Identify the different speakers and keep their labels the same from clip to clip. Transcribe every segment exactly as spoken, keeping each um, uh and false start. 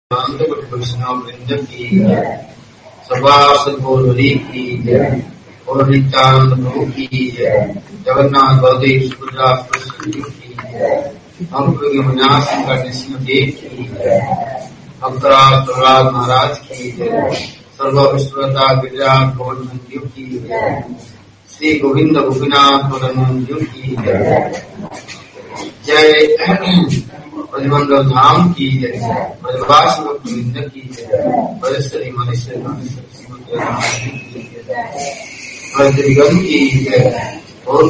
Speaker 1: अनंत वैष्णव वृंद की सभासद गौरवरी की और नित्यानंद प्रभु की जगन्नाथ बलदेव सुभद्रा की यमुना शंकर नृसिंहदेव की भक्तराज प्रहलाद महाराज की सर्व विश्वता गिरिराज भवन मंदिर की श्री गोविंद गोपीनाथ मदन मंदिर की जय ब्रजमंडल धाम की जय ब्रजवासी भक्तवृंद की जय ब्रजश्री मनेश्वरी ब्रजगम की जय और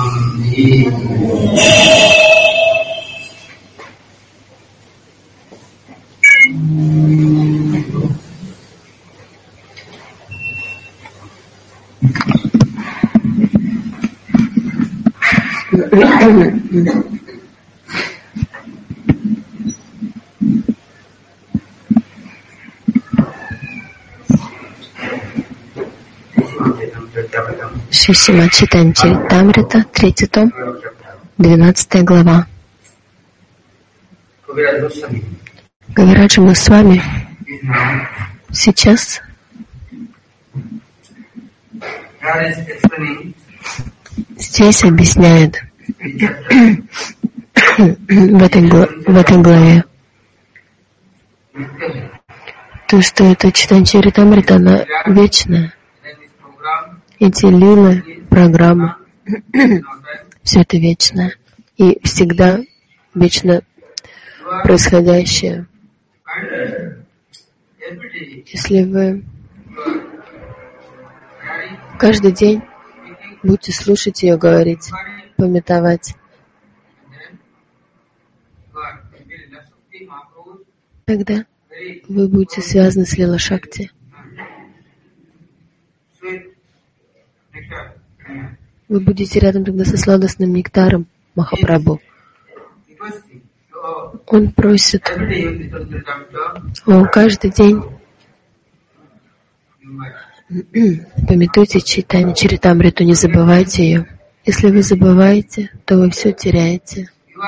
Speaker 2: Шримад Чайтанья Чаритамрита, третий том, двенадцатая глава. Кавираджа Госвами сейчас здесь объясняет в этой, в этой главе то, что это Чайтанья Чаритамрита, она вечная. Эти лилы, программы, все это вечное и всегда вечно происходящее. Если вы каждый день будете слушать ее говорить, памятовать, тогда вы будете связаны с Лила Шакти. Вы будете рядом тогда со сладостным нектаром Махапрабху. Он просит, о, каждый день памятуйте Чайтанью Чаритамриту, не забывайте ее. Если вы забываете, то вы все теряете.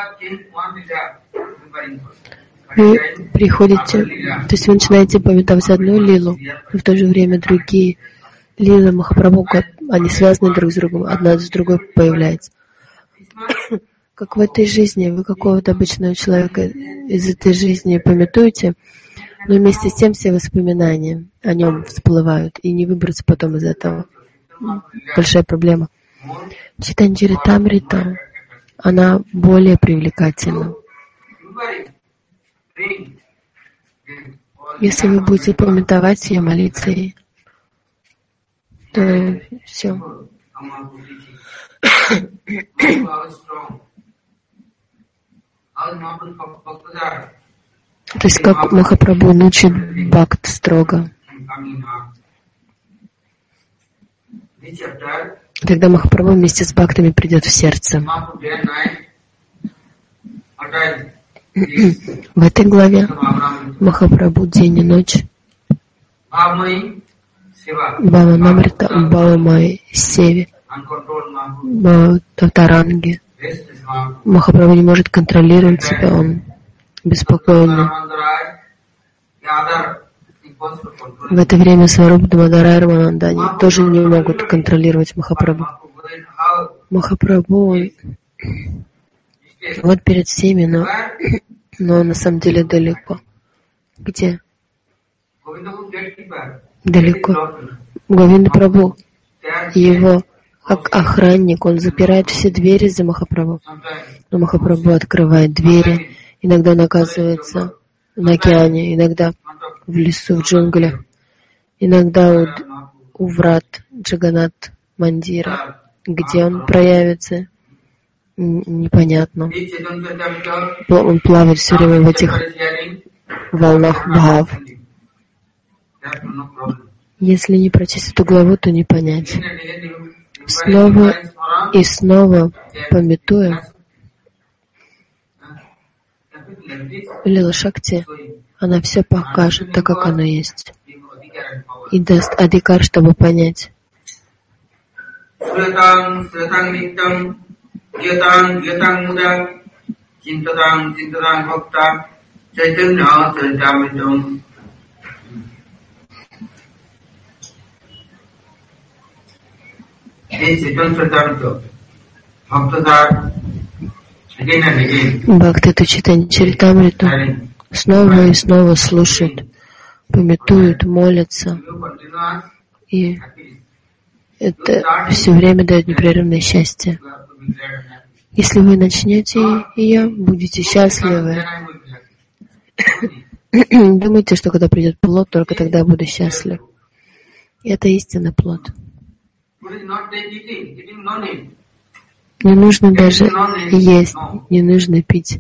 Speaker 2: Вы приходите, то есть вы начинаете памятовать одну лилу, и в то же время другие. Лила Махапрабху, они связаны друг с другом, одна с другой появляется. Как в этой жизни, вы какого-то обычного человека из этой жизни памятуете, но вместе с тем все воспоминания о нем всплывают, и не выбраться потом из этого. Большая проблема. Чайтанья Чаритамрита, она более привлекательна. Если вы будете памятовать ее, молиться ей, то все. То есть как Махапрабху научит бхакт строго. Тогда Махапрабху вместе с бхактами придет в сердце. В этой главе Махапрабху день и ночь Бхава Намрита, Бхава Май Севи, Бхава Татаранги. Махапрабху не может контролировать себя, он беспокойный. В это время Сваруб Дамодар и Раманандани тоже не могут контролировать Махапрабху. Махапрабху, он вот перед всеми, но, но на самом деле далеко. Где? Далеко. Говинда Прабху, его охранник, он запирает все двери за Махапрабху. Но Махапрабху открывает двери. Иногда он оказывается на океане, иногда в лесу, в джунглях, иногда у, у врат Джаганнат Мандира. Где он проявится, непонятно. Он плавает все время в этих волнах бхав. Если не прочесть эту главу, то не понять. Снова и снова памятуя, Лила Шакти, она все покажет так, как оно есть, и даст адикар, чтобы понять.
Speaker 1: Chaitanya Charitamritam. In Chaitanya Charitamrita, Bhaktas are again and again
Speaker 2: Бхакты эту Чайтанья Чаритамриту снова и снова слушают, памятуют, молятся, и это все время дает непрерывное счастье. Если вы начнете ее, будете счастливы. Думайте, что когда придет плод, только тогда я буду счастлив. И это истинный плод. Не нужно даже есть, не нужно пить.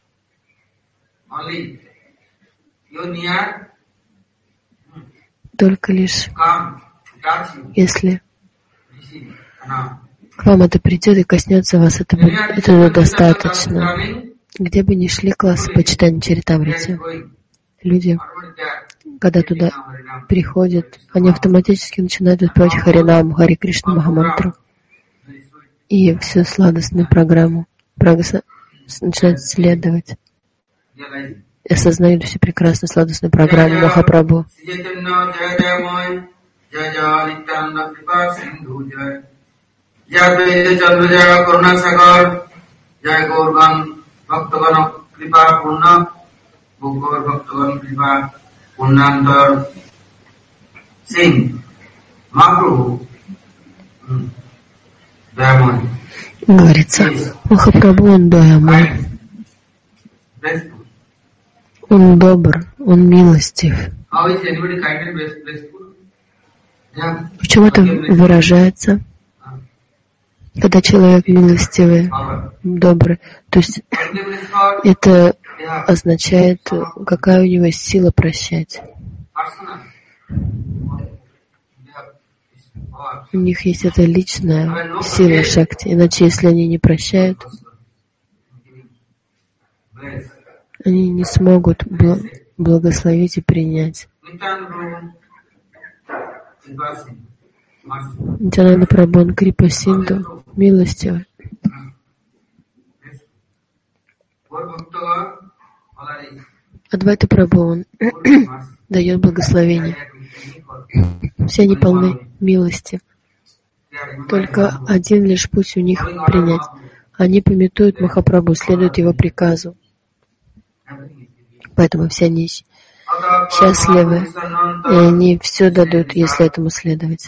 Speaker 2: Только лишь, если к вам это придет и коснется вас, это будет, этого достаточно. Где бы ни шли классы по читанию Чаритамрити, люди, когда туда приходят, они автоматически начинают отправить Харинам, Хари Кришна Махамантру и всю сладостную программу начинают следовать. И осознают всю прекрасную сладостную программу Махапрабху. Говорится, Махапрабху, он Доямой. Он добр, он милостив. В чем это выражается? Когда человек милостивый, добрый, то есть это означает, какая у него сила прощать. У них есть эта личная сила шакти, иначе если они не прощают, они не смогут благословить и принять. Нитянанда Прабху, он Крипа Синду, милостивый. Адвайта Прабху, он дает благословение. Все они полны милости. Только один лишь путь у них принять. Они памятуют Махапрабху, следуют его приказу. Поэтому все они счастливы, и они все дадут, если этому следовать.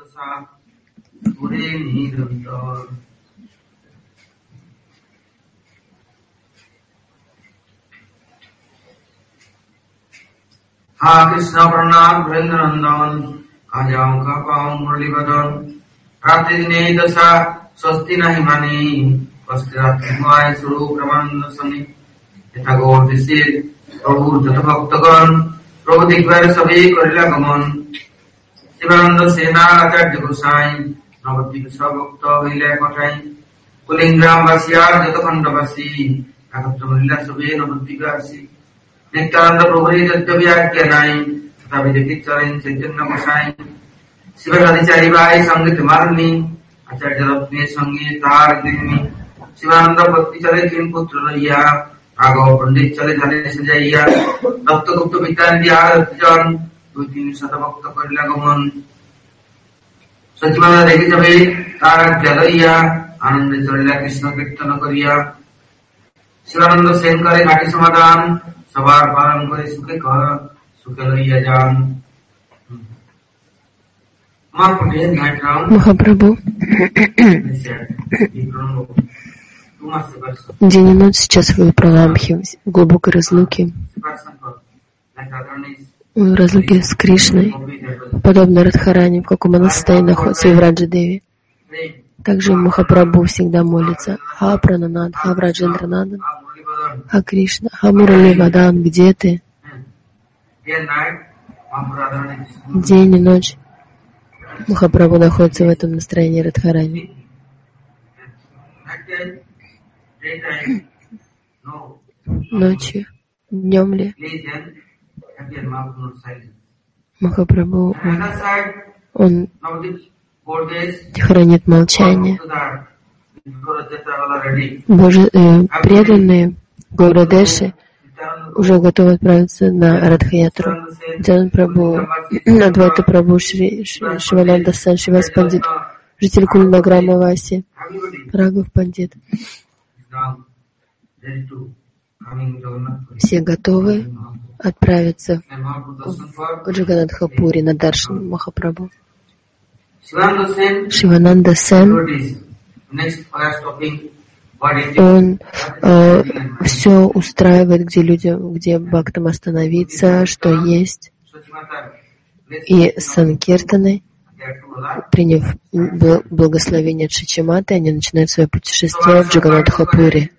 Speaker 3: Ha Krishna Pranam Vrindrandan Ajam Kapam Murlivadan Ratidine Dasa Swasti Nahimani Vastiratmai Suru Pramandasani Yatagor Disir Prabhu Jatavaktagan Prabhu Dikvar Sabi Karilagaman Sivananda Sena Acharya Gosai Navati Visabhakta Vile Patai Kulingram Vasyar Jatakandavasi Akatamilla Sabi Navati Vasi Nityananda Prabhu Jatavyakyanayi Tatavi Jakitcharin Chaitanya Gosai Sivasadi Charivai Sangit Marni Acharya Ratne Sangi Tar Digni Sivananda Bhakti Chale Kim Putra Raya Raghav Pandit Chale Dhane Sajaiya Dapta Gupta Pitan Diyar Jan Dutin Satabhakta Karilagaman Sachimana Dekhi Chabe Tar Jalaiya Ananda Charila Krishna Kirtana Kariya Sivananda Senkare Khati Samadhan Sabar Paran Kore Sukhe Kara Sukhe Laiya Jan
Speaker 2: Махапрабху день и ночь сейчас в Праламхе, в глубокой разлуке, в разлуке с Кришной, подобно Радхарани, в каком она состоянии находится и в Раджадеви. Также Махапрабху всегда молится: Ха Прананад, Ха Враджендранадан, Ха Кришна, Ха Мураливадан, где ты? День и ночь Махапрабху находится в этом настроении Радхарани. Ночью, днем ли? Махапрабху, он, он хранит молчание. Боже, э, преданные Гаурадеши уже готовы отправиться на Радха-ятру. Нитянанда Прабху, Адвайта Прабху, Шри, Шри, Шивананда Сен, Шивас Пандит, житель Кульнаграма Васи, Рагав Пандит. Все готовы отправиться в Джаганатхапури на Даршан Махапрабху. Шивананда Сен, он э, все устраивает, где людям, где бхактам остановиться, что есть. И санкиртаны, приняв благословение от Шичиматы, они начинают свое путешествие в Джаганатхапури.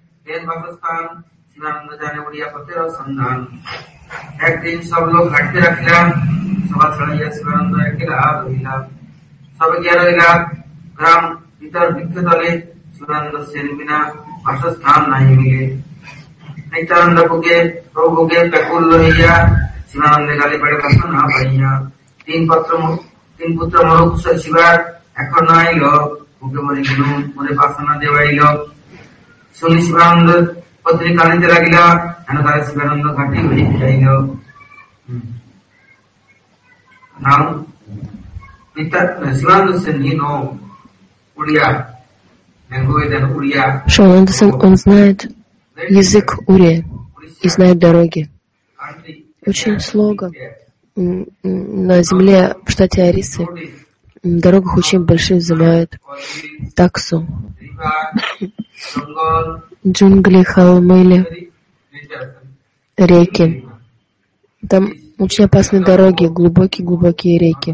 Speaker 3: नित्यानंद के प्रभु के प्रकुल लोहिया शिवानंद गाली पड़े पसंद ना भैया तीन पत्र तीन पुत्र मरुक शिवार এখন আইল মুখে মরি গুরু মনে পাসনা দেওয়াইল শুনি শিবানন্দ পত্নী কানিতে লাগিলা এন তার শিবানন্দ ঘাটি হয়ে যাইল নাও নিত্যানন্দ শিবানন্দ সে নিনো উড়িয়া
Speaker 2: Шивананда Сен, он знает язык Урия и знает дороги. Очень слого. На земле в штате Орисы в дорогах очень большие взимают таксу. Джунгли, холмы, реки. Там очень опасные дороги, глубокие-глубокие реки.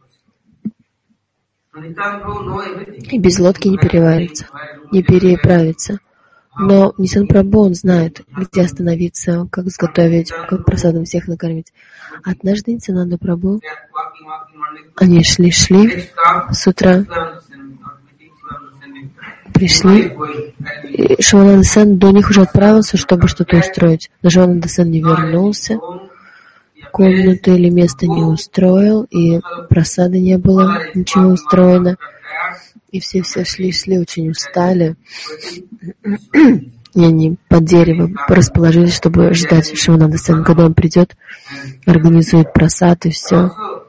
Speaker 2: И без лодки не переварится, не переправится. Но Нитянанда Прабху, он знает, где остановиться, как сготовить, как просадом всех накормить. Однажды Нитянанда Прабху, они шли-шли с утра, пришли, и Шивананда Сен до них уже отправился, чтобы что-то устроить. Но Шивананда Сен не вернулся, комнату или место не устроил, и просады не было, ничего устроено. И все-все шли-шли, очень устали. И они под деревом расположились, чтобы ждать Шивананда Сен, когда он придет, организует просад и все.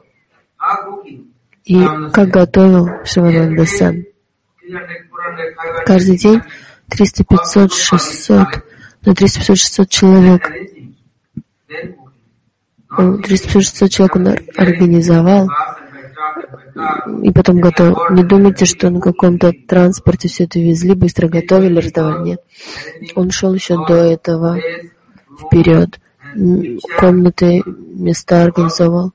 Speaker 2: И как готовил Шивананда Сен. Каждый день триста, пятьсот, шестьсот, на триста, пятьсот, шестьсот человек. триста, пятьсот, шестьсот человек он организовал и потом готовил. Не думайте, что на каком-то транспорте все это везли, быстро готовили, раздавали. Нет. Он шел еще до этого вперед. Комнаты, места организовал.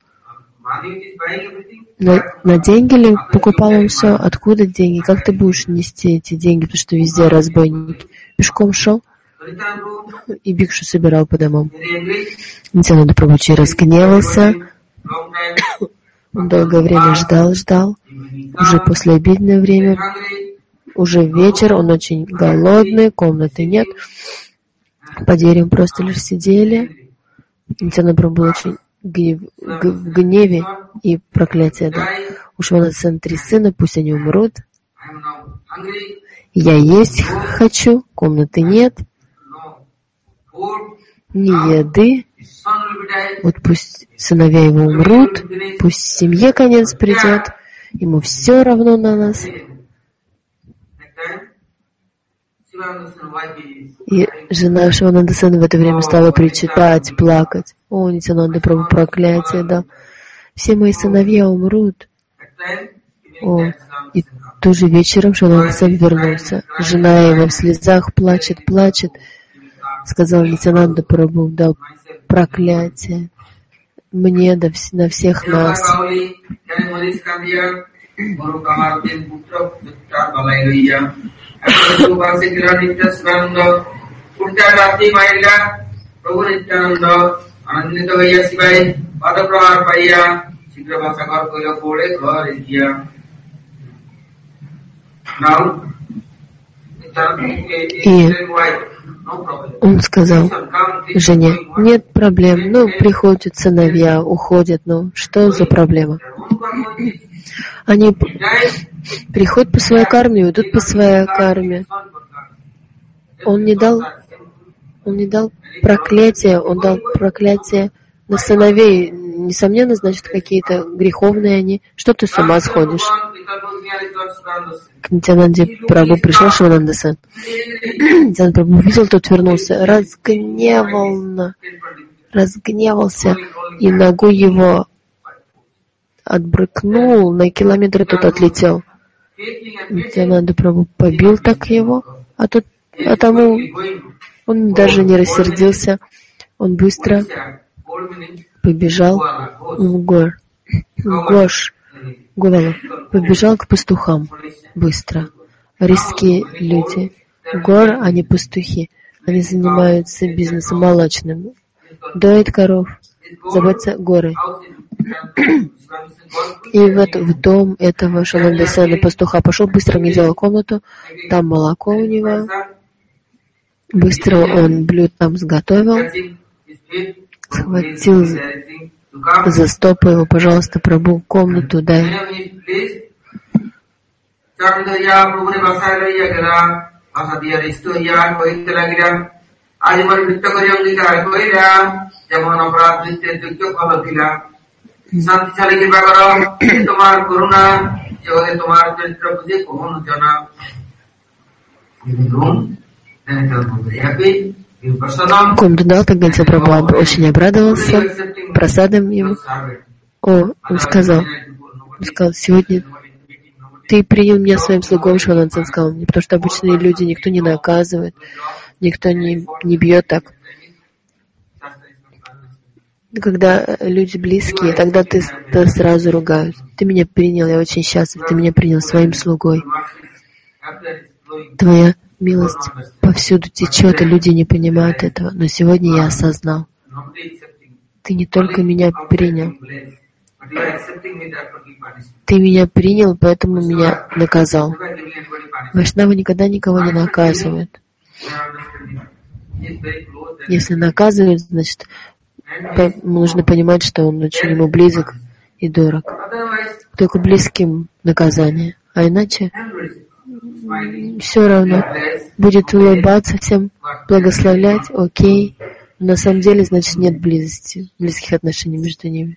Speaker 2: На, на деньги ли покупал он все? Откуда деньги? Как ты будешь нести эти деньги? Потому что везде разбойники. Пешком шел и бикшу собирал по домам. Нитянанда Прабху разгневался. Он долгое время ждал, ждал. Уже после обеденное время, уже вечер, он очень голодный, комнаты нет. По дереву просто лишь сидели. Нитянанда Прабху был очень гнев, в гневе и проклятие. Да. У Шивананда Сен три сына, пусть они умрут. Я есть хочу, комнаты нет. Ни еды. Вот пусть сыновья его умрут, пусть семье конец придет, ему все равно на нас. И жена Шивананда Сена в это время стала причитать, плакать. О, Нитянанда Прабху, проклятие, да. Все мои сыновья умрут. О, и тоже вечером Шивананда Сен вернулся. Жена его в слезах плачет, плачет. Сказал Нитянанда Прабху, дал проклятие мне, да на всех нас. И он сказал жене, нет проблем, ну, приходят сыновья, уходят, ну, что за проблема? Они приходят по своей карме, уйдут по своей карме. Он не дал Он не дал проклятие, он дал проклятие на сыновей. Несомненно, значит, какие-то греховные они. Что ты с ума сходишь? К Нитьянанде Прабху пришел Шивананда Сэн. Нитьянанда Прабху увидел, тот вернулся, разгневался, разгневался, и ногу его отбрыкнул, на километр тот отлетел. Нитьянанда Прабху побил так его, а тот, а тому он даже не рассердился, он быстро побежал в гор, в Гош, Гувала, побежал к пастухам быстро. Рисские люди. Гор, они пастухи. Они занимаются бизнесом молочным. Доят коров, заботятся горы. И вот в дом этого Шивананда Сэна пастуха пошел, быстро организовал комнату, там молоко у него. Быстро он блюд там сготовил, схватил за стопу его, пожалуйста, Прабху, комнату дай. Комнату дал, тогда Прабху очень обрадовался просадом ему. О, он сказал, он сказал, сегодня ты принял меня своим слугом, Шивананда Сэн сказал мне, потому что обычные люди никто не наказывает, никто не, не бьет так. Когда люди близкие, тогда ты, ты сразу ругают. Ты меня принял, я очень счастлив, ты меня принял своим слугой. Твоя милость повсюду течет, и люди не понимают этого. Но сегодня я осознал. Ты не только меня принял. Ты меня принял, поэтому меня наказал. Вайшнавы никогда никого не наказывают. Если наказывают, значит, нужно понимать, что он очень ему близок и дорог. Только близким наказание. А иначе все равно будет улыбаться всем, благословлять, окей. Но на самом деле, значит, нет близости, близких отношений между ними.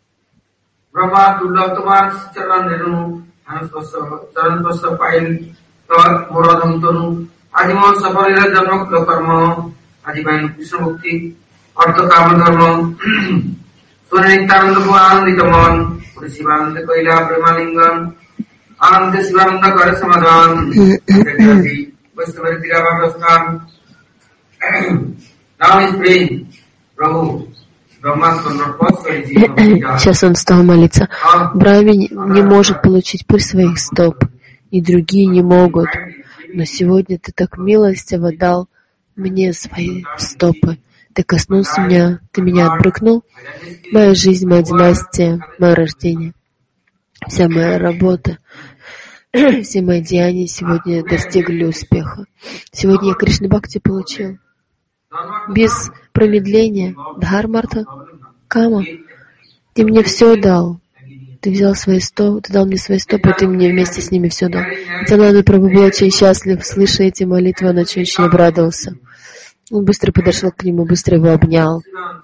Speaker 2: Сейчас он стал молиться. Брахме не может получить пыль своих стоп, и другие не могут. Но сегодня ты так милостиво дал мне свои стопы. Ты коснулся меня, ты меня отбрыкнул. Моя жизнь, моя династия, мое рождение, вся моя работа, все мои деяния сегодня достигли успеха. Сегодня я Кришна Бхакти получил. Без промедления. Дхармарта, Кама, ты мне все дал. Ты взял свои стопы, ты дал мне свои стопы, ты мне вместе с ними все дал. Нитьянанда Прабху был очень счастлив, слыша эти молитвы, он очень, очень обрадовался. Он быстро подошел к нему, быстро его обнял.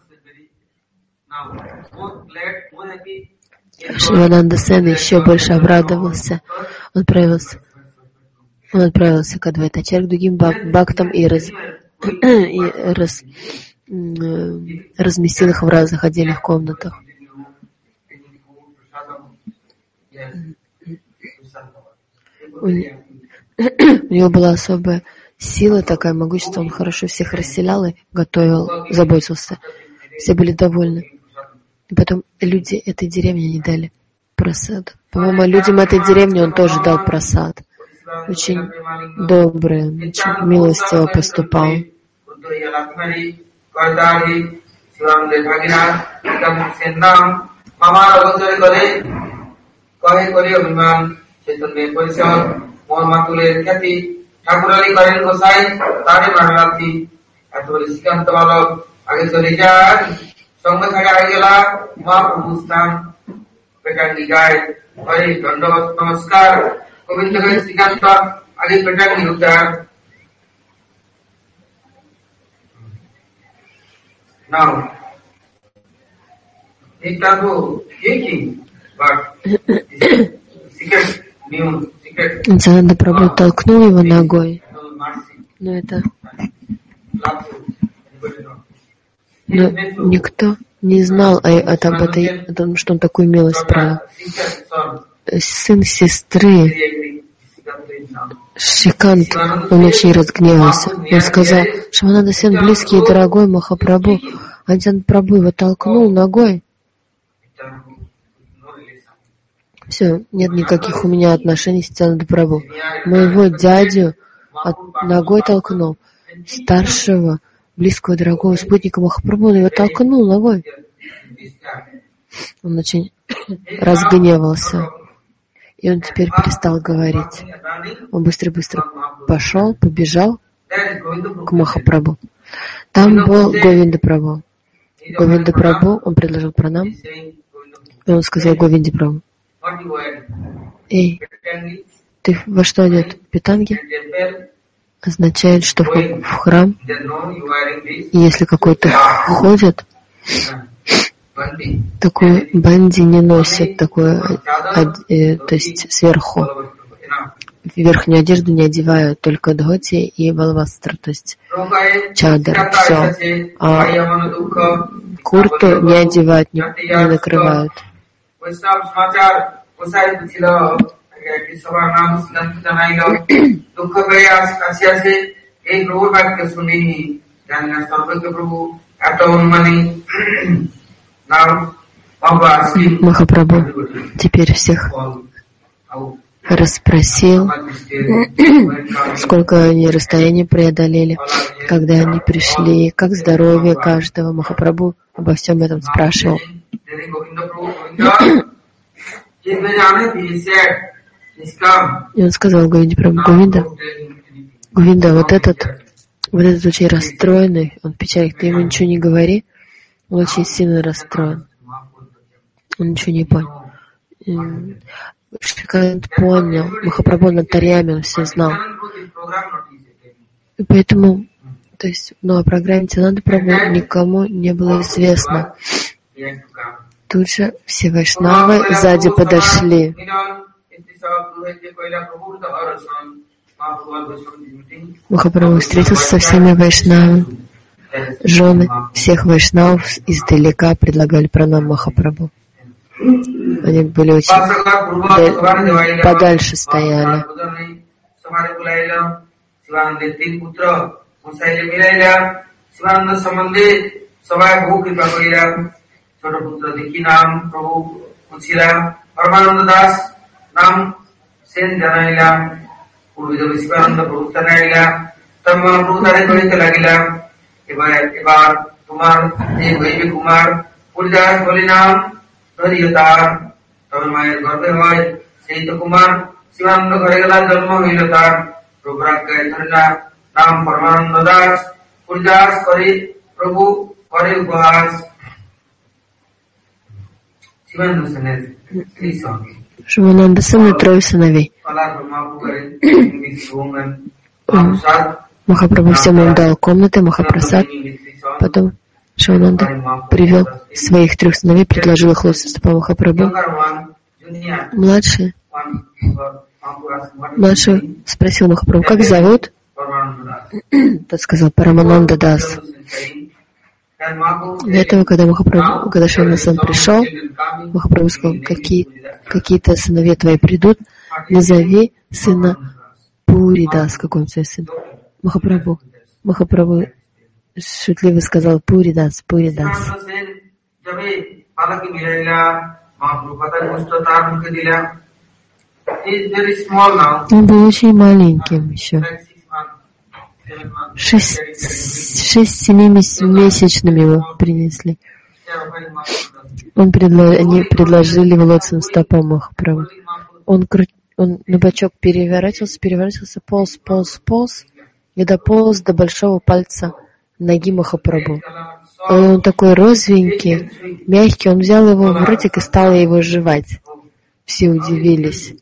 Speaker 2: Шивананда Сэн еще больше обрадовался. Он отправился, он отправился к Адвайтачарье, к другим бхактам и, раз, и раз, разместил их в разных отдельных комнатах. У, у него была особая сила, такая могущество, он хорошо всех расселял и готовил, заботился. Все были довольны. И потом люди этой деревни не дали просад. По-моему, людям этой деревни он тоже дал просад. Очень добрый, очень милостиво поступал.
Speaker 3: ঠাকুরালি করেন গোসাই তারে বাংলাতি এত বলে শ্রীকান্ত বালক আগে চলে যান সঙ্গে থাকে আগে গেলা মহাপ্রভুস্থান পেটাঙ্গি গায়ে হরে দণ্ডবত নমস্কার গোবিন্দ গায়ে শ্রীকান্ত আগে পেটাঙ্গি উদ্ধার
Speaker 2: Нитьянанда Прабху толкнул его ногой, но это... Но никто не знал о, о, об этой, о том, что он такую милость проявил. Сын сестры Шрикант, он очень разгневался. Он сказал: Шивананда, сын близкий и дорогой Махапрабху. А Нитьянанда Прабху его толкнул ногой. Все, нет никаких у меня отношений с Нитьянанда Прабху. Моего дядю от, ногой толкнул. Старшего, близкого, дорогого спутника Махапрабху, он его толкнул ногой. Он очень разгневался. И он теперь перестал говорить. Он быстро-быстро пошел, побежал к Махапрабху. Там был Говинда Прабху. Говинда Прабху, он предложил пранам. И он сказал Говинде Прабху: эй, ты во что одет? Питанги? Означает, что в, в храм, и если какой-то ходит, такой банди не носит, такое, э, то есть сверху верхнюю одежду не одевают, только дхоти и валвастра, то есть чадр, все. А курту не одевают, не, не накрывают. Махапрабху теперь всех расспросил, сколько они расстояния преодолели, когда они пришли, как здоровье каждого. Махапрабху обо всем этом спрашивал. И он сказал Говинде Прабху: Говинда, Говинда, вот этот, вот этот очень расстроенный, он в печали, ты ему ничего не говори, он очень сильно расстроен. Он ничего не понял. Шрикант понял, Махапрабху над Тарьями, он все знал. И поэтому, то есть, ну, о программе Нитьянанды Прабху никому не было известно. Тут же все вайшнавы сзади подошли. Махапрабху встретился со всеми вайшнавами. Жены всех вайшнавов издалека предлагали пранам Махапрабху. Они были очень да, подальше стояли.
Speaker 3: তবে মায়ের গর্ভে হয় সেই তো কুমার শিবানন্দ ঘরে গেলা জন্ম হইল তার প্রভুরাজ্ঞায় ধরে না নাম পরমানন্দ দাস পূর্যাস করে প্রভু করে উপহাস শিবানন্দ সেনের এই সঙ্গে
Speaker 2: Шивананда сын и трое сыновей. Махапрабху всем им дал комнаты, Махапрасад. Потом Шивананда привел своих трех сыновей, предложил их лотосным стопам Махапрабху. Младший, младший спросил Махапрабху: как зовут? Тот сказал: Парамананда Дас. Для этого, когда Махапрабху, когда Шивананда пришел, Махапрабху сказал: какие, какие-то сыновья твои придут, назови сына Пуридас, какой он твой сын. Махапрабху, Махапрабху шутливо сказал: Пуридас, Пуридас. Он был очень маленьким еще. Шесть-семимесячным его принесли. Он предло... Они предложили его лотосным стопам Махапрабху. Он, кру... он на бочок переворачивался, переворачивался, полз, полз, полз, и дополз до большого пальца ноги Махапрабху. Он такой розовенький, мягкий, он взял его в ротик и стал его жевать. Все удивились.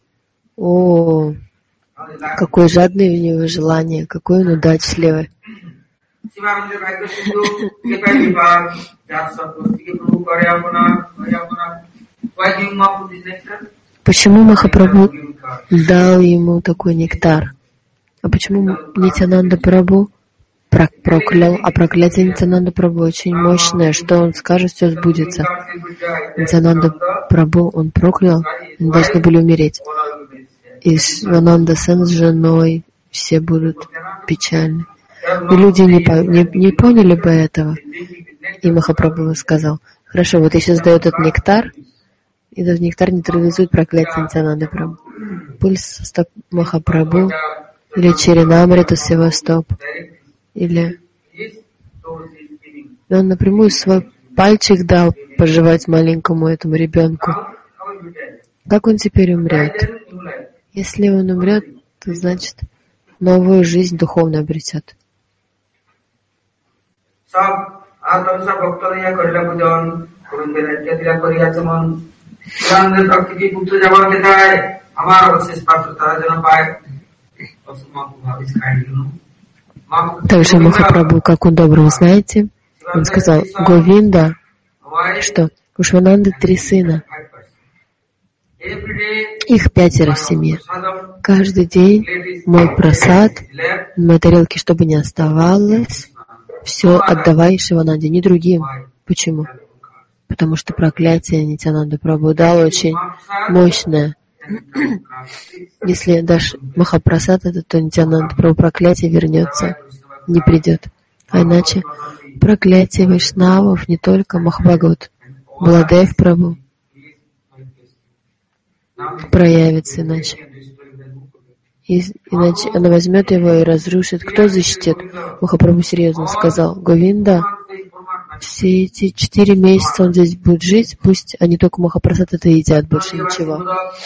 Speaker 2: О, какое жадное у него желание, какой он удачливый. Почему Махапрабху дал ему такой нектар? А почему Нитьянанда Прабху проклял? А проклятие Нитьянанда Прабху очень мощное. Что он скажет, все сбудется. Нитьянанда Прабху он проклял, они должны были умереть. И Шивананда Сен с женой все будут печальны. И люди не, по, не, не поняли бы этого. И Махапрабху сказал: хорошо, вот я сейчас даю этот нектар, и этот нектар нейтрализует проклятие Нитьянанды Прабху. Пульс Махапрабху или Чаринамрита Севастоп, или он напрямую свой пальчик дал пожевать маленькому этому ребенку. Как он теперь умрет? Если он умрет, то значит новую жизнь духовно обретет. Также Махапрабху, как он добрый, вы знаете, он сказал: Говинда, что у Шивананды три сына. Их пятеро в семье. Каждый день мой прасад, на моей тарелке, чтобы не оставалось, все отдавай Шивананде, не другим. Почему? Потому что проклятие Нитьянанды Прабху дал очень мощное. Если дашь Махапрасад, то Нитьянанда Прабху проклятие вернется, не придет. А иначе проклятие Вайшнавов, не только Махабхагават, Баладев Прабху проявится иначе. И, иначе она возьмет его и разрушит. Кто защитит? Махапрабху серьезно сказал: Говинда, все эти четыре месяца он здесь будет жить, пусть они только Махапрасад это едят, больше ничего.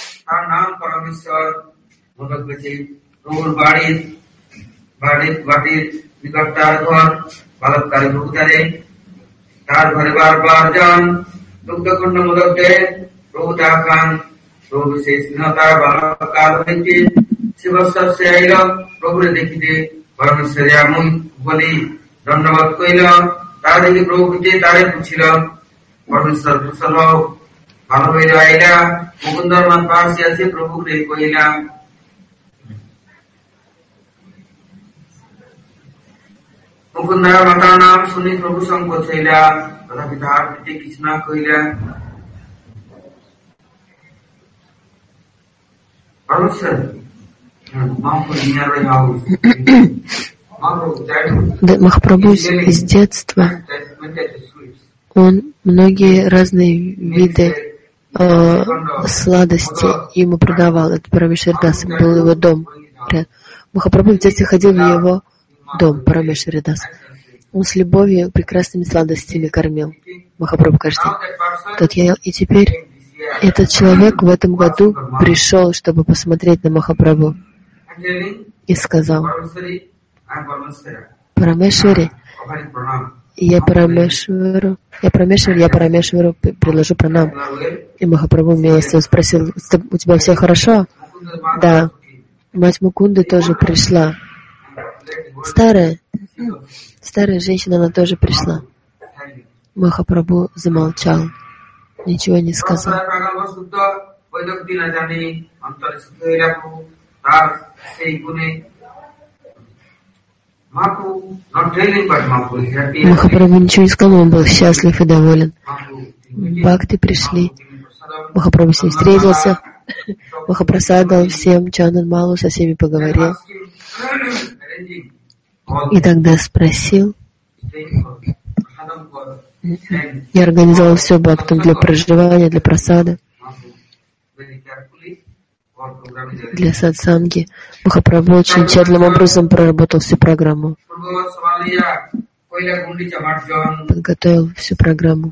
Speaker 3: প্রভুরে দেখিতে পরমেশ্বরে আমি বলি দণ্ডবোধ কইল। তারা দেখি প্রভুকে তারে পুছিল, পরমেশ্বর কুশল ভালো হয়ে আইলা, মুকুন্দর মান পাশে আছে প্রভুকে কইলা। মুকুন্দার মাতার নাম শুনি প্রভু সংকোচ হইলা, তথাপি তাহার পিতে কিছু না কইলা। পরমেশ্বর
Speaker 2: Махапрабху из детства, он многие разные виды э, сладости ему продавал. Это Парамешваридас, был его дом. Махапрабху в детстве ходил в его дом, Парамешваридас. Он с любовью прекрасными сладостями кормил Махапрабху каждый день. Тот я ел. И теперь этот человек в этом году пришел, чтобы посмотреть на Махапрабху. И сказал: Парамешвари, я Парамешвару, я Парамешвари, я Парамешвару предложу пранам. И Махапрабху милостиво спросил: у тебя все хорошо? Да. Мать Мукунды тоже пришла. Старая, старая женщина, она тоже пришла. Махапрабху замолчал, ничего не сказал. Махапрабху ничего не сказал, он был счастлив и доволен. Бхакты пришли, Махапрабху с ним встретился, Махапрасад дал всем, Чандан Малу со всеми поговорил. И тогда спросил, я организовал все бхактам для проживания, для прасада, для сатсанги. Махапрабху очень тщательным образом проработал всю программу. Подготовил всю программу.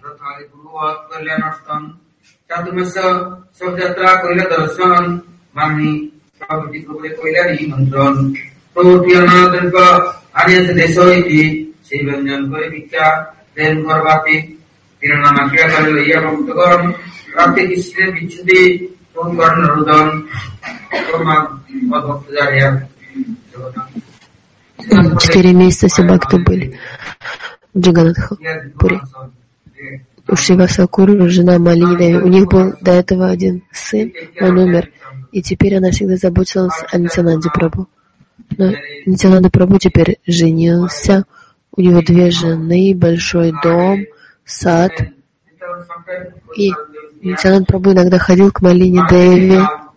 Speaker 2: Четыре месяца все бхакты были в Джаганнатхапуре. У Шривасакуры, жена Малини Деви, у них был до этого один сын, он умер. И теперь она всегда заботилась о Нитянанде Прабху. Но Нитянанда Прабху теперь женился, у него две жены, большой дом, сад. И Нитянанда Прабху иногда ходил к Малини Деви.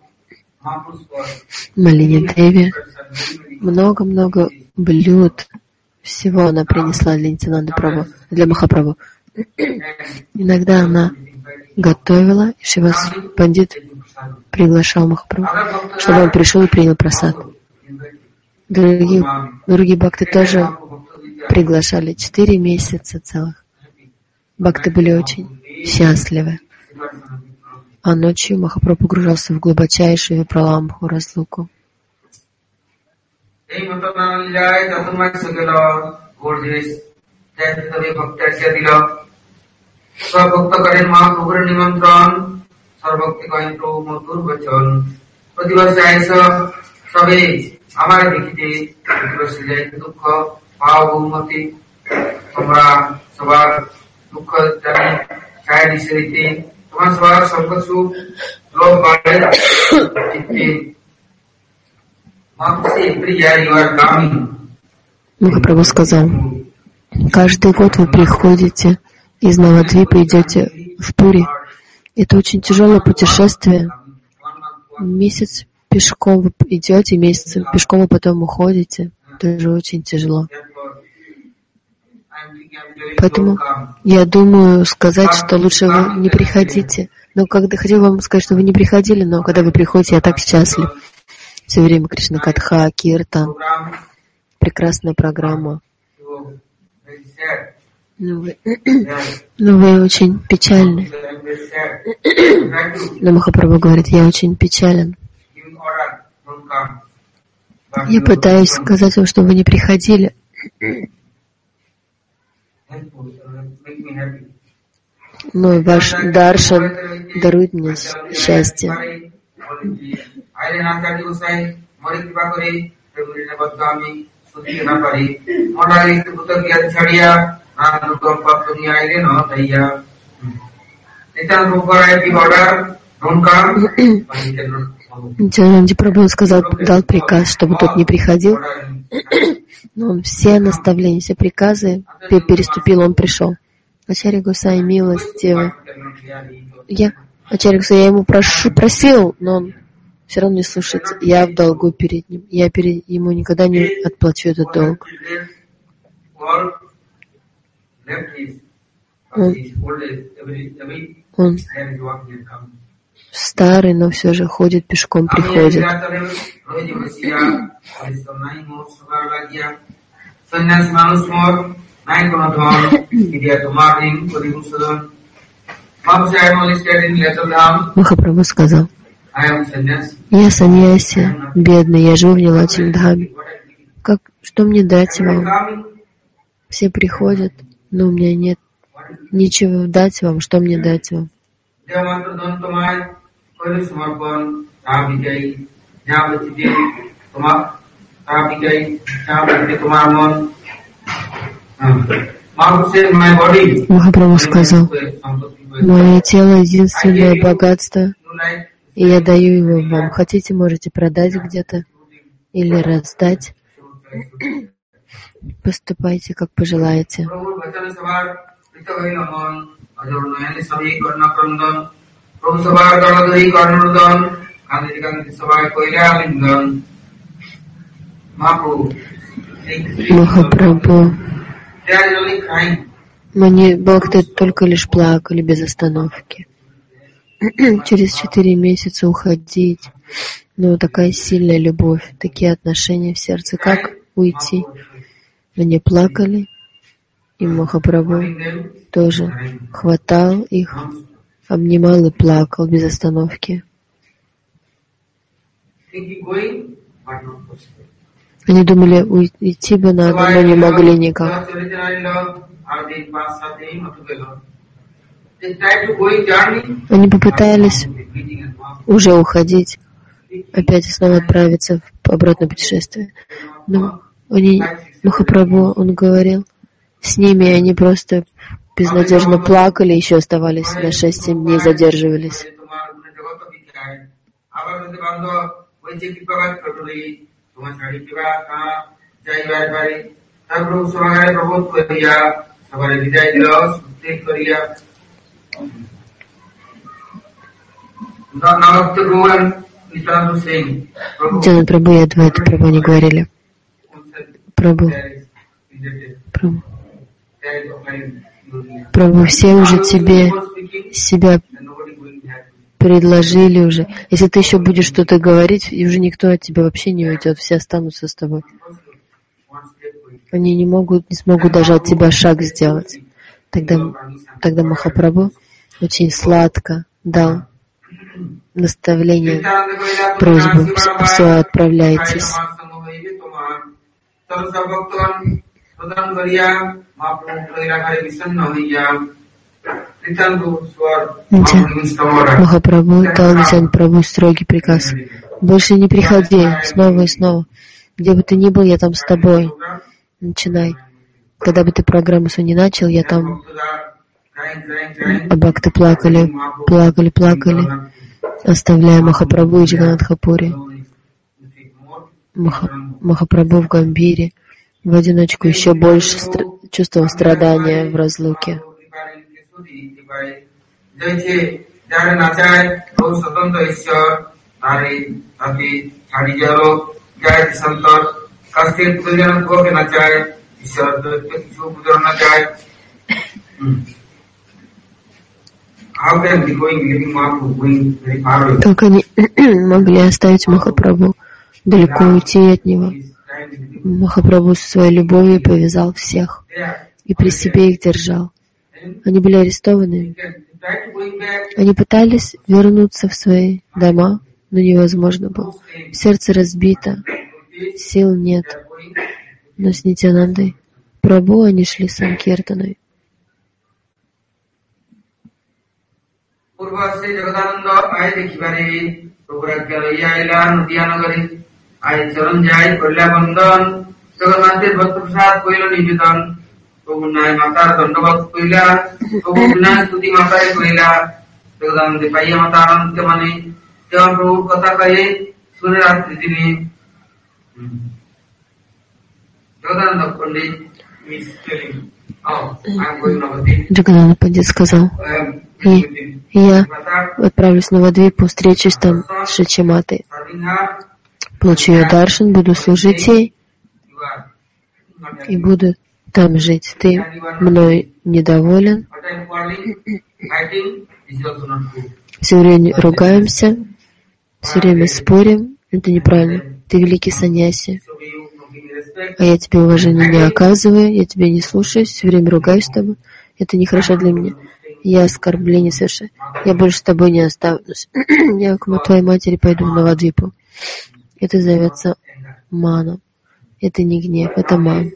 Speaker 2: Малини Деви много-много блюд, всего она принесла для Нитянанда Прабху, для Махапрабху. Иногда она готовила, и Шривас Пандит приглашал Махапрабху, чтобы он пришел и принял прасад. Другие, другие бхакты тоже приглашали. Четыре месяца целых. Бхакты были очень счастливы. А ночью Махапрабху погружался в глубочайшую випраламбху, разлуку. Махапрабху сказал: каждый год вы приходите из Навадвипа, идете в Пури. Это очень тяжелое путешествие. Месяц пешком вы идете, месяц пешком вы потом уходите. Это же очень тяжело. Поэтому я думаю сказать, что лучше вы не приходите. Но когда хотел вам сказать, что вы не приходили, но когда вы приходите, я так счастлив. Все время Кришна Катха, Киртан, прекрасная программа. Но вы, но вы очень печальны. Но Махапрабху говорит: я очень печален. Я пытаюсь сказать вам, что вы не приходили. Но ваш даршан дарует мне счастье. Нитянанда Прабху сказал, дал приказ, чтобы тот не приходил. Но он все наставления, все приказы переступил, он пришел. Ачарья Госай милостивый. Я, Ачарья Госай, я ему прошу, просил, но он все равно не слушается. Я в долгу перед ним. Я перед ему никогда не отплачу этот долг. Он, он старый, но все же ходит, пешком приходит. Махапрабху сказал: я саньяси, бедный, я живу в Нилачандхаме. Как, что мне дать вам? Все приходят, но у меня нет ничего дать вам. Что мне дать вам? Махапрабху сказал: мое тело — единственное богатство, и я даю его вам. Хотите, можете продать где-то или раздать. Поступайте, как пожелаете. Махапрабху, мне бхакты только лишь плакали без остановки. Через четыре месяца уходить, но такая сильная любовь, такие отношения в сердце, как уйти? Они плакали, и Махапрабху тоже хватал их, обнимал и плакал без остановки. Они думали, уйти бы надо, но не могли никак. Они попытались уже уходить, опять снова отправиться в обратное путешествие. Но Они, Махапрабху, он говорил, с ними они просто безнадежно плакали, еще оставались на шесть-семь дней, задерживались. Джанат Прабху и Адвайта Прабху не говорили. Прабху, Прабху, Прабху, все уже тебе себя предложили уже. Если ты еще будешь что-то говорить, и уже никто от тебя вообще не уйдет, все останутся с тобой. Они не могут, не смогут даже от тебя шаг сделать. Тогда, тогда Махапрабху очень сладко дал наставление, просьбу, все, отправляйтесь. Махапрабху дал Нитянанда Прабху строгий приказ. Больше не приходи, снова и снова. Где бы ты ни был, я там с тобой. Начинай. Когда бы ты программу свою не начал, я там. А бхакты плакали, плакали, плакали, оставляя Махапрабху и Джаганатхапури. Маха, Махапрабху в Гамбире в одиночку еще больше стр... чувствовал страдания в разлуке. Как они могли оставить Махапрабху, далеко уйти от него? Махапрабху со своей любовью повязал всех и при себе их держал. Они были арестованы. Они пытались вернуться в свои дома, но невозможно было. Сердце разбито, сил нет. Но с Нитянандой Прабху они шли Санкиртаной.
Speaker 3: আয় চরণ যায় কল্যা বন্দন জগন্নাথের ভক্ত প্রসাদ কইল নিবেদন প্রভু নাই মাতার দণ্ডবত কইলা প্রভু বিনাশ স্তুতি মাতায় কইলা জগদানন্দে পাইয়া মাতা আনন্দ মানে দেওয়া প্রভুর কথা কয়ে শুনে রাত্রি দিনে জগদানন্দ পণ্ডিত
Speaker 2: Джаганатха Пандит сказал, и я отправлюсь в Навадвипу, встречусь там с Шачиматой. Получу ее даршан, буду служить ей и буду там жить. Ты мной недоволен. Все время ругаемся, все время спорим. Это неправильно. Ты великий саньяси, а я тебе уважения не оказываю, я тебя не слушаюсь, все время ругаюсь с тобой. Это нехорошо для меня. Я оскорбление совершаю. Я больше с тобой не останусь. Я к твоей матери пойду в Навадвипу. Это зовется мана. Это не гнев, это ман.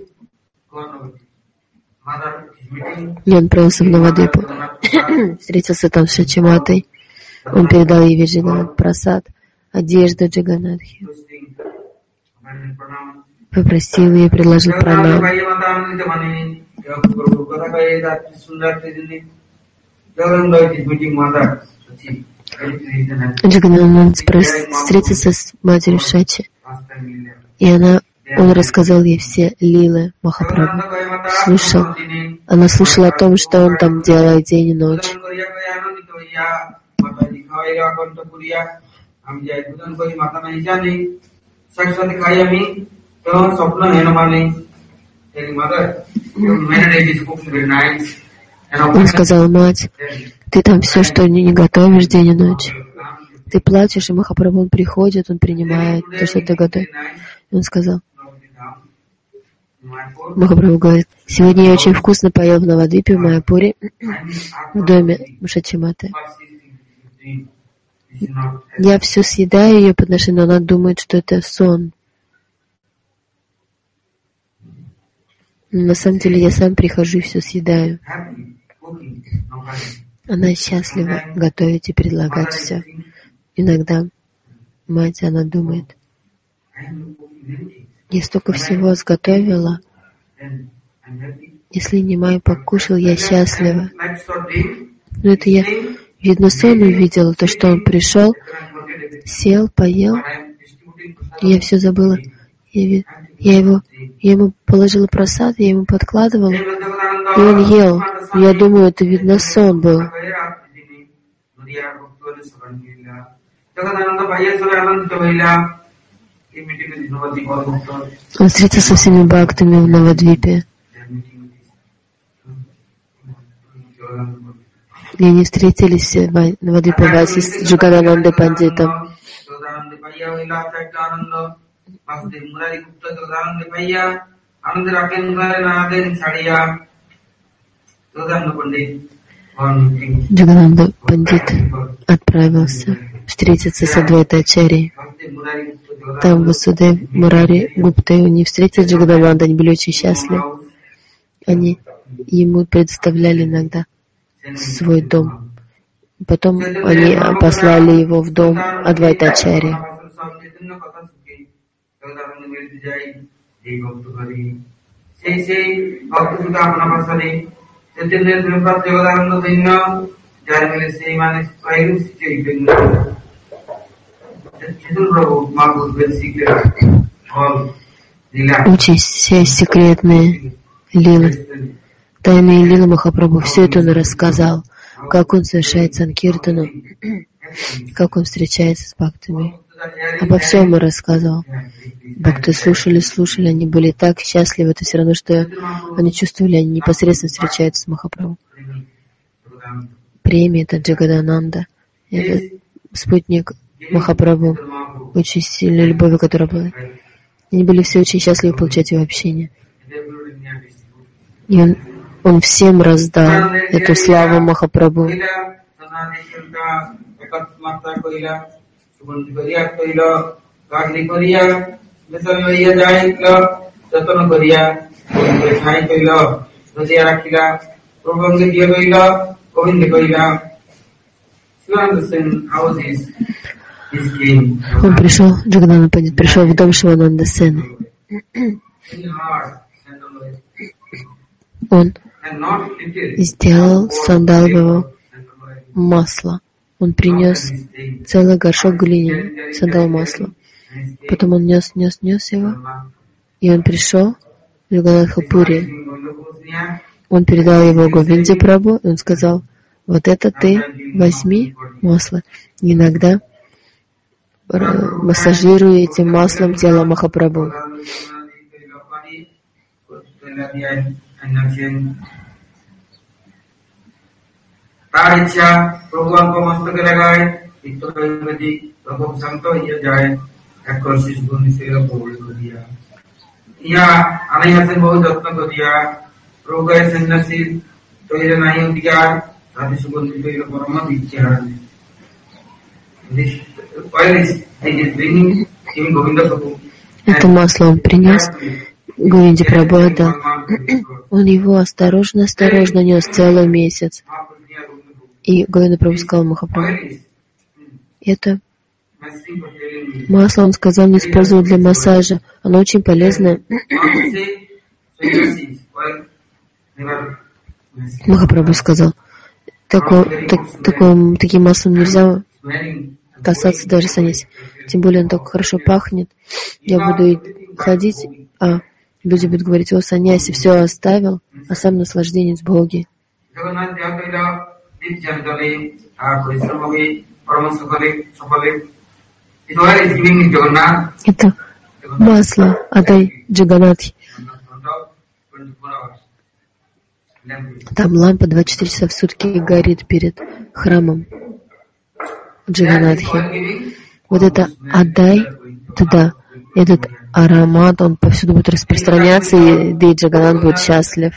Speaker 2: И он отправился в Навадвипу. Встретился там с Шачиматой. Он передал ей весь Джаганат Прасад, одежду Джаганатхи. Попросил ее, предложил пранам. Джаганатхи встретился с матерью Шачи, и она, он рассказал ей все лилы Махапрабху. Слушал, она слушала о том, что он там делает день и ночь. Он сказал: мать, ты там все, что не, не готовишь день и ночь. Ты плачешь, и Махапрабху, он приходит, он принимает то, что ты готовишь. Он сказал, Махапрабху говорит: сегодня я очень вкусно поел в Навадвипе, в Майяпуре, в доме Шачиматы. Я все съедаю ее подношу, но она думает, что это сон. Но на самом деле я сам прихожу и все съедаю. Она счастлива готовить и предлагать все. Иногда мать, она думает, Я столько всего изготовила. Если не май покушал, я счастлива. Но это я, видно, сон увидела, то, что он пришел, сел, поел, и я все забыла. Я, я, его, я ему положила просад, я ему подкладывала, и он ел. Я думаю, это, видно, сон был. Он встретился со всеми бхактами в Навадвипе. И они встретились все в Навадвипавасе с Джагаданандой Пандитом. Джагананда Пандит отправился встретиться с Адвайтачарьей. Там Васудев, Мурари, Гупта, они встретились с Джаганандой, они были очень счастливы. Они ему предоставляли иногда свой дом. Потом они послали его в дом Адвайтачарьи. Учись все секретные лилы, тайные лилы Махапрабху, все это он рассказал, как он совершает санкиртану, как он встречается с бхактами. Обо всем он рассказывал. Бхакты слушали, слушали, они были так счастливы, это все равно, что они чувствовали, они непосредственно встречаются с Махапрабху. Преми — это Джагадананда, это спутник Махапрабху, очень сильной любовью, которая была. Они были все очень счастливы получать его общение. И он, он всем раздал эту славу Махапрабху. Он пришел, Джагананда Пандит пришел в дом Шивананда Сены. Он сделал сандалового масла. Он принес целый горшок глины, сандалового масла. Потом он нес, нес, нес его, и он пришел в Джаганнатхапури. Он передал его Говинде Прабху, и он сказал: вот это ты возьми масло. Иногда массажируй этим маслом тело Махапрабху. Это масло он принес, Говинде Прабху отдал. Он его осторожно-осторожно нес целый месяц. И Говинда Прабху сказал Махапрабху: это масло, он сказал, не использовать для массажа. Оно очень полезное. Махапрабху сказал: такое, так, такое, таким маслом нельзя касаться даже саньяси. Тем более он так хорошо пахнет. Я буду ходить, а люди будут говорить: о, саньяси все оставил, а сам наслажденец Боги. Это масло отдай Джаганнатхи. Там лампа двадцать четыре часа в сутки горит перед храмом Джаганнатхи. Вот это отдай туда. Этот аромат, он повсюду будет распространяться, и да и Джаганнат будет счастлив.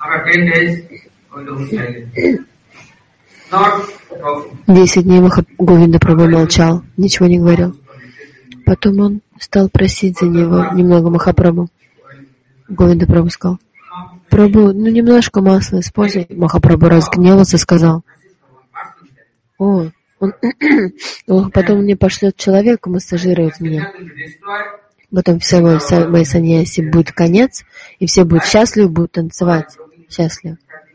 Speaker 2: Десять дней Маха... Говинда Прабху молчал, ничего не говорил. Потом он стал просить за него немного Махапрабху. Говинда Прабху сказал: Прабху, ну немножко масла используй. Махапрабху разгневался и сказал: О, он, он потом мне пошлет человека массажировать меня. Потом все мои саньяси будет конец, и все будут счастливы, будут танцевать счастливы.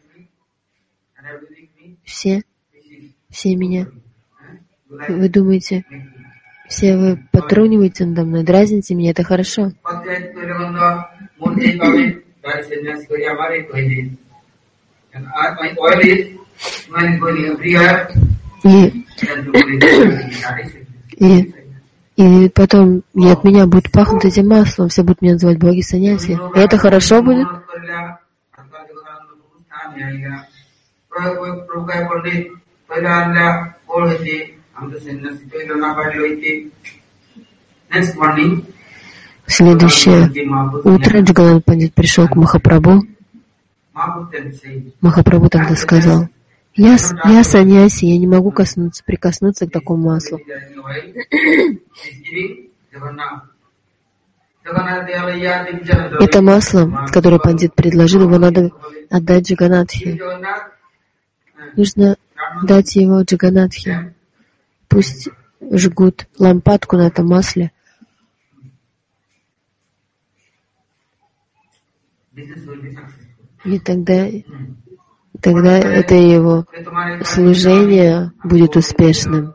Speaker 2: Все, все меня. Вы думаете, все вы потруниваете надо мной, дразните меня, это хорошо. И, и, и потом и от меня будет пахнуть этим маслом, все будут меня называть боги саньяси. И это хорошо будет? Следующее утро Джаганат Пандит пришел к Махапрабху. Махапрабху тогда сказал: Я, я саньяси, я не могу коснуться, прикоснуться к такому маслу. Это масло, которое пандит предложил, его надо отдать Джаганатхе. Нужно дать его Джаганатхе. Пусть жгут лампадку на этом масле. И тогда, тогда это его служение будет успешным.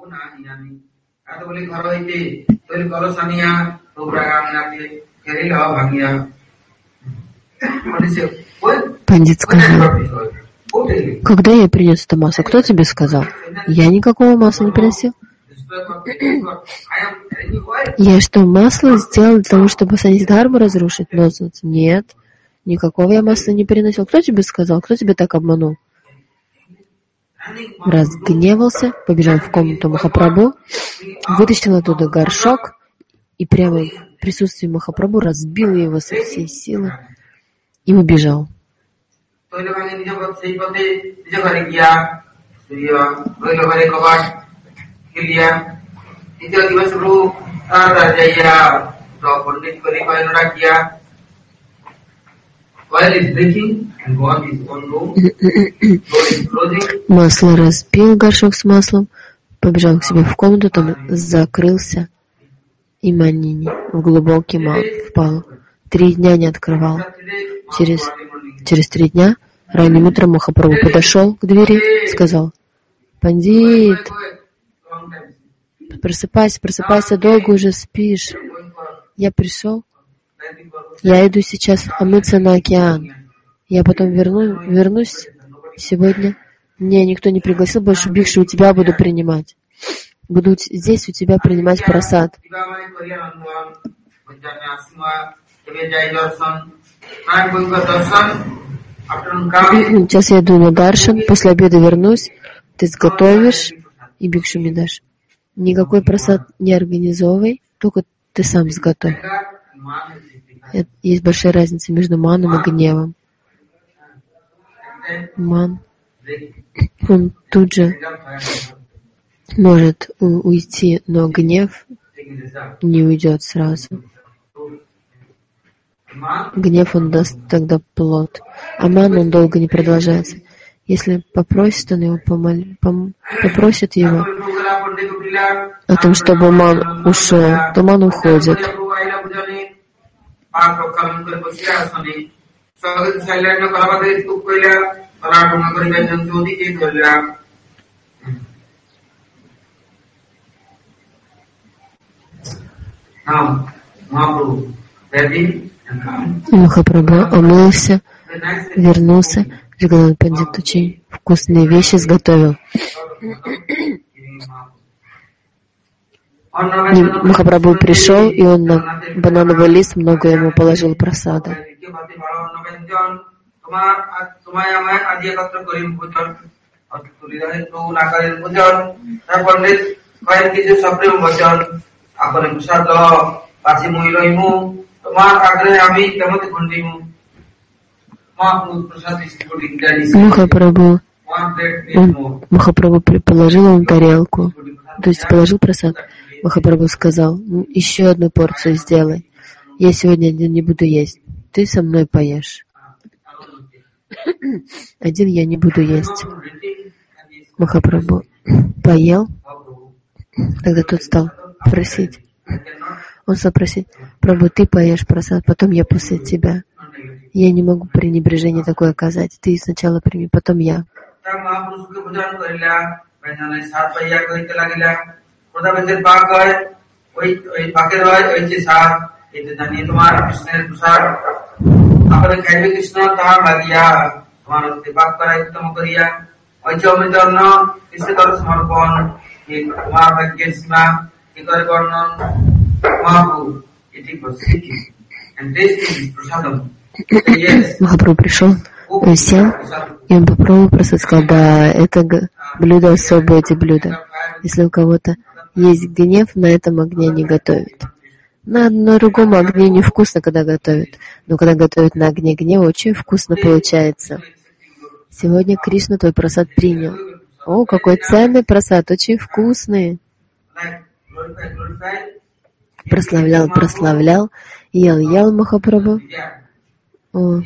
Speaker 2: Пандит сказал: когда я принес это масло? Кто тебе сказал? Я никакого масла не приносил. Я что, масло сделал для того, чтобы санидхарму разрушить? Нонсенс. Нет. Никакого я масла не приносил. Кто тебе сказал? Кто тебя так обманул? Разгневался, побежал в комнату Махапрабху, вытащил оттуда горшок и прямо в присутствии Махапрабху разбил его со всей силы и убежал. Масло разбил горшок с маслом, побежал к себе в комнату, там закрылся и манини в глубокий мал впал. Три дня не открывал. Через, через три дня ранним утром Махапрабху подошел к двери и сказал: Пандит, просыпайся, просыпайся, долго уже спишь. Я пришел. Я иду сейчас омыться на океан. Я потом верну, вернусь сегодня. Меня никто не пригласил больше, бикшу у тебя буду принимать. Буду здесь у тебя принимать прасад. Сейчас я иду на даршан, после обеда вернусь, ты сготовишь и бикшу мне дашь. Никакой прасад не организовывай, только ты сам сготовь. Есть большая разница между маном и гневом. Ман, он тут же может уйти, но гнев не уйдет сразу. Гнев он даст тогда плод, а ман он долго не продолжается. Если попросит он его, помол... пом... попросит его о том, чтобы ман ушел, то ман уходит. Махапрабху омылся, вернулся. Джаганат Пандит очень вкусные вещи сготовил. Махапрабху пришел, и он на банановый лист много ему положил прасада. Махапрабху, он, Махапрабху положил ему тарелку, то есть положил прасад. Махапрабху сказал: ну, еще одну порцию сделай. Я сегодня один не буду есть. Ты со мной поешь. Один я не буду есть. Махапрабху поел. Тогда тот стал просить. Он стал просить: Прабху, ты поешь прасад, потом я после тебя. Я не могу пренебрежение такое оказать. Ты сначала прими, потом я. Махапрабху пришел, он сел, и он попробовал прасад, сказал: да, это блюдо особое, эти блюда. Если у кого-то есть гнев, на этом огне не готовят. На, на другом огне невкусно, когда готовят. Но когда готовят на огне гнева, очень вкусно получается. Сегодня Кришна твой прасад принял. О, какой ценный прасад, очень вкусный. Прославлял, прославлял, ел, ел Махапрабху. О,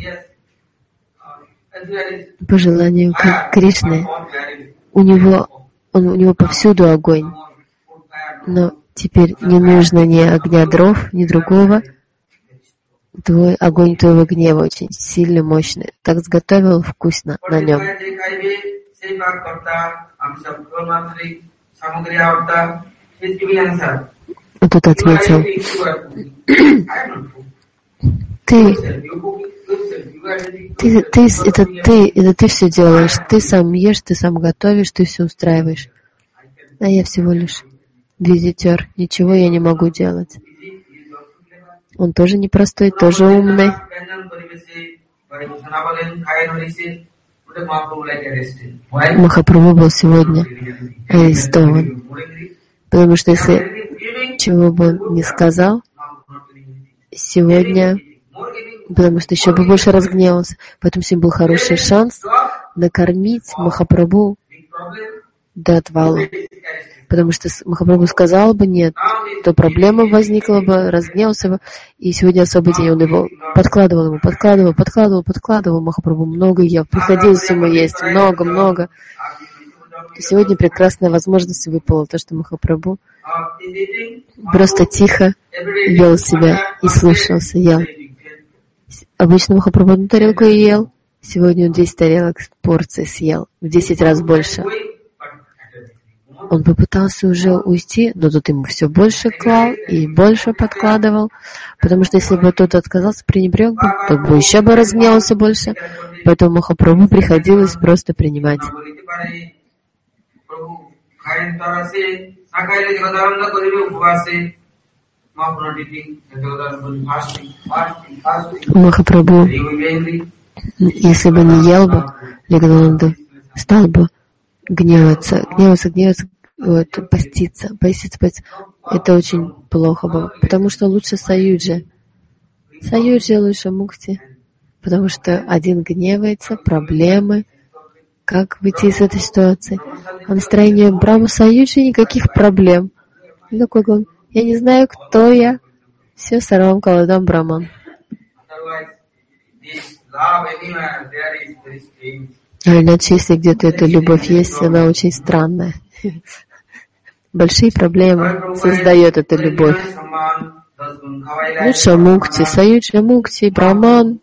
Speaker 2: по желанию Кришны. У него, он, у него повсюду огонь. Но теперь не нужно ни огня дров, ни другого. Твой огонь твоего гнева очень сильный, мощный. Так сготовил вкусно на нем. Он тут ответил: ты, ты, ты, это ты, это ты все делаешь. Ты сам ешь, ты сам готовишь, ты все устраиваешь. А я всего лишь визитер. Ничего я не могу делать. Он тоже непростой, тоже умный. Махапрабху был сегодня арестован. Потому что если чего бы он не сказал, сегодня, потому что еще бы больше разгневался. Поэтому сегодня был хороший шанс накормить Махапрабху до отвала. Потому что Махапрабху сказал бы нет, то проблема возникла бы, разгневался бы. И сегодня особый день, он его подкладывал ему, подкладывал, подкладывал, подкладывал. Махапрабху много ел, приходилось ему есть, много, много. И сегодня прекрасная возможность выпала, то, что Махапрабху просто тихо вел себя и слушался, ел. Обычно Махапрабху одну тарелку и ел, сегодня он десять тарелок порций съел, в десять раз больше. Он попытался уже уйти, но тут ему все больше клал и больше подкладывал, потому что если бы тот отказался, пренебрег бы, то бы еще бы разгневался больше. Поэтому Махапрабху приходилось просто принимать. Махапрабху, если бы не ел бы, Лигананда стал бы гневаться, гневаться, гневаться, вот, поститься, поститься, поститься. Это очень плохо было, потому что лучше Саюджи. Саюджи лучше Мукти, потому что один гневается, проблемы, как выйти из этой ситуации. А настроение Брахма Саюджи никаких проблем. И такой говорит: я не знаю, кто я, все сарвам каладам Браман. А иначе, если где-то эта любовь есть, она очень странная. Большие проблемы создает эта любовь. Лучше Мукти, Саюджа Мукти, Браман.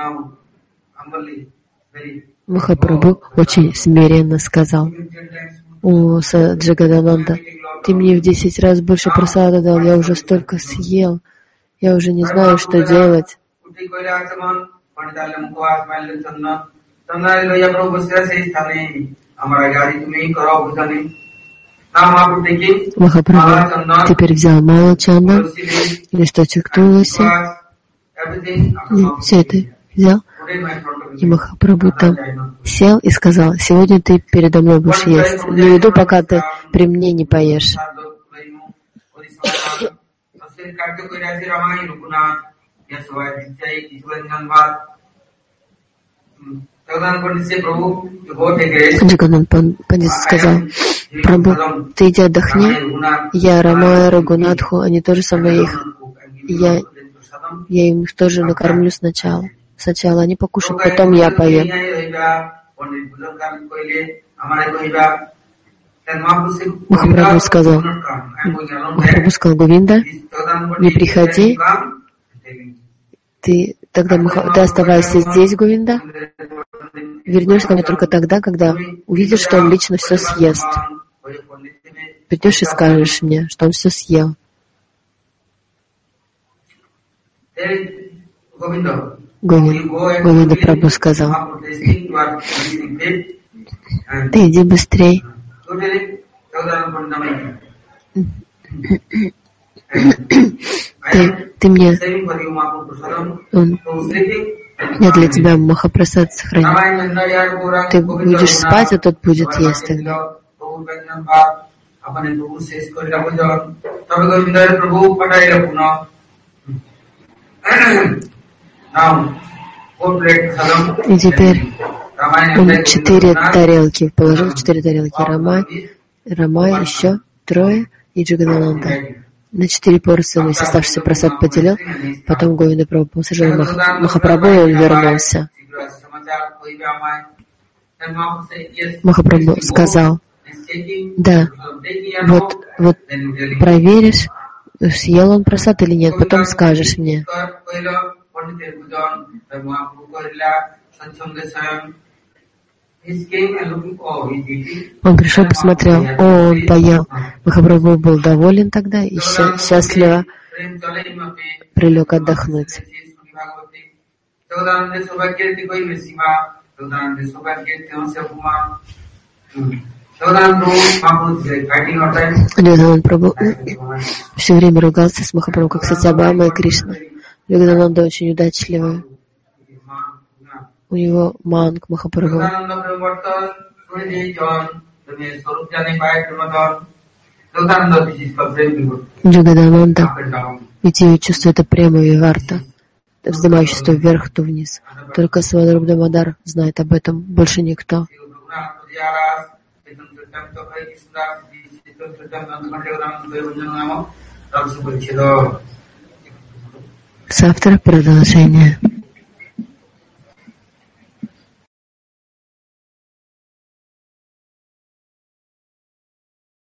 Speaker 2: Махапрабху очень смиренно сказал: о, Джагадананда, ты мне в десять раз больше прасада дал, я уже столько съел, я уже не знаю, что делать. Махапрабху теперь взял мало чандан, листочек туласи, и все это взял. И Махапрабху там сел и сказал: сегодня ты передо мной будешь есть. Не уйду, пока ты при мне не поешь. Джаганнат Пандит сказал: Прабху, ты иди отдохни, я Рамая, Рагунатху, они тоже со мной их, я, я им их тоже накормлю сначала. Сначала они покушают, потом я поем. Махапрабху сказал, Махапрабху сказал: Говинда, не приходи, ты тогда ты оставайся здесь, Говинда, вернешься ко мне только тогда, когда увидишь, что он лично все съест. Придешь и скажешь мне, что он все съел. Говинда, Говинда Прабху сказал: ты иди быстрей. Ты, ты мне, он, я для тебя Махапрасад сохраню. Ты будешь спать, а тот будет есть тогда. И теперь он четыре тарелки положил, четыре тарелки Рамай, Рамай, еще трое и Джаганнанда. На четыре порции он весь оставшийся прасад поделил, потом Говинда Прабху посажал Мах... Махапрабху, и он вернулся. Махапрабху сказал: да, вот, вот проверишь, съел он прасад или нет, потом скажешь мне. Он пришел, посмотрел, о, он поел. Махапрабху был доволен тогда и счастливо прилег отдохнуть. Джаганнат Прабху все время ругался с Махапрабху, как Сатьябхама и Кришна. Джаганнанда очень удачливый. У него манг Махапрабху. Джаганнанда, ведь ее чувство — это према виварта, вздымающееся вверх, то вниз. Только Сварупа Дамодар знает об этом, больше никто. Завтра продолжение.